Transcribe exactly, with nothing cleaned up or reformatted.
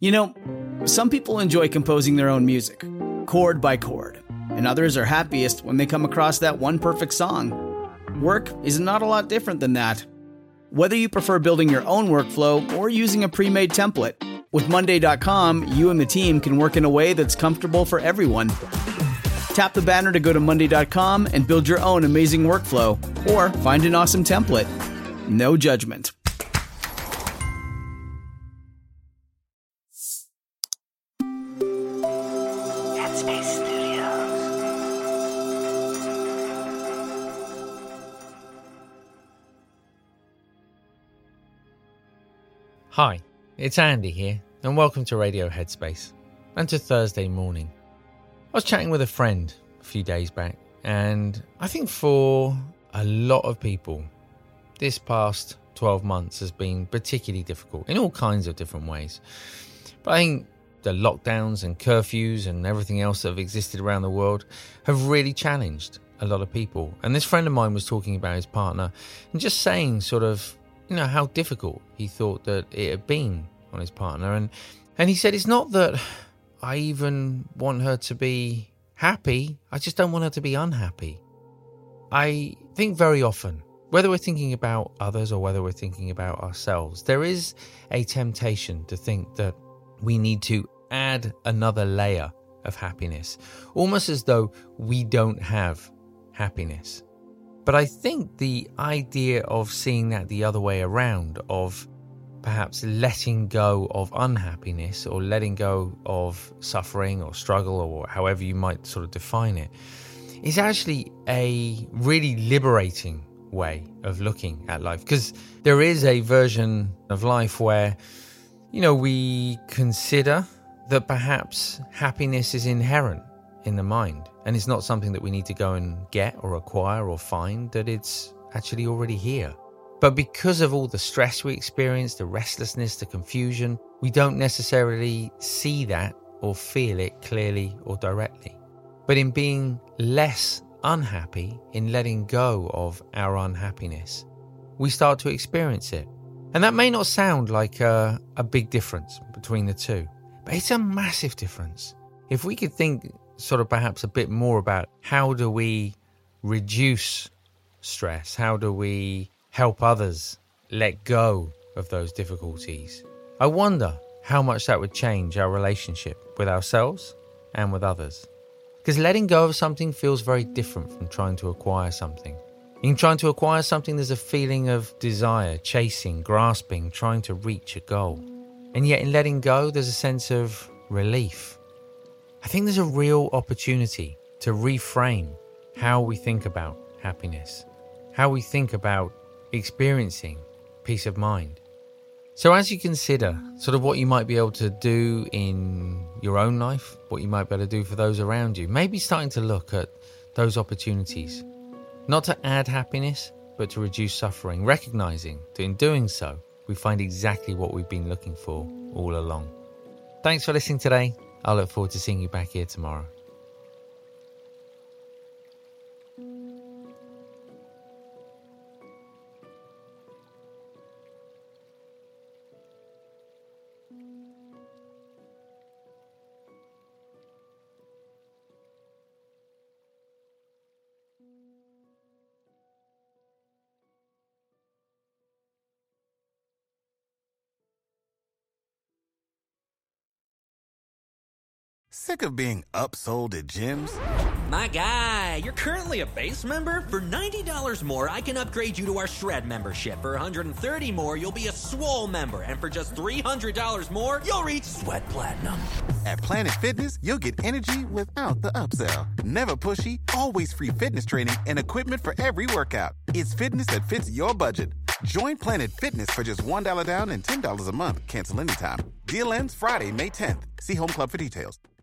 You know, some people enjoy composing their own music, chord by chord, and others are happiest when they come across that one perfect song. Work is not a lot different than that. Whether you prefer building your own workflow or using a pre-made template, with Monday dot com, you and the team can work in a way that's comfortable for everyone. Tap the banner to go to Monday dot com and build your own amazing workflow, or find an awesome template. No judgment. Hi, it's Andy here, and welcome to Radio Headspace, and to Thursday morning. I was chatting with a friend a few days back, and I think for a lot of people, this past twelve months has been particularly difficult in all kinds of different ways. But I think the lockdowns and curfews and everything else that have existed around the world have really challenged a lot of people. And this friend of mine was talking about his partner and just saying sort of, you know, how difficult he thought that it had been on his partner. And, and he said, it's not that I even want her to be happy, I just don't want her to be unhappy. I think very often, whether we're thinking about others or whether we're thinking about ourselves, there is a temptation to think that we need to add another layer of happiness, almost as though we don't have happiness. But I think the idea of seeing that the other way around, of perhaps letting go of unhappiness or letting go of suffering or struggle or however you might sort of define it, is actually a really liberating way of looking at life. Because there is a version of life where, you know, we consider that perhaps happiness is inherent in the mind. And it's not something that we need to go and get or acquire or find, that it's actually already here. But because of all the stress we experience, the restlessness, the confusion, we don't necessarily see that or feel it clearly or directly. But in being less unhappy, in letting go of our unhappiness, we start to experience it. And that may not sound like a, a big difference between the two, but it's a massive difference. If we could think sort of perhaps a bit more about how do we reduce stress, how do we help others let go of those difficulties, I wonder how much that would change our relationship with ourselves and with others. Because letting go of something feels very different from trying to acquire something. In trying to acquire something, there's a feeling of desire, chasing, grasping, trying to reach a goal. And yet in letting go, there's a sense of relief. I think there's a real opportunity to reframe how we think about happiness, how we think about experiencing peace of mind. So as you consider sort of what you might be able to do in your own life, what you might be able to do for those around you, maybe starting to look at those opportunities, not to add happiness, but to reduce suffering, recognizing that in doing so, we find exactly what we've been looking for all along. Thanks for listening today. I look forward to seeing you back here tomorrow. Sick of being upsold at gyms? My guy, you're currently a base member? For ninety dollars more, I can upgrade you to our Shred membership. For one hundred thirty dollars more, you'll be a Swole member. And for just three hundred dollars more, you'll reach Sweat Platinum. At Planet Fitness, you'll get energy without the upsell. Never pushy, always free fitness training and equipment for every workout. It's fitness that fits your budget. Join Planet Fitness for just one dollar down and ten dollars a month. Cancel anytime. Deal ends Friday, May tenth. See Home Club for details.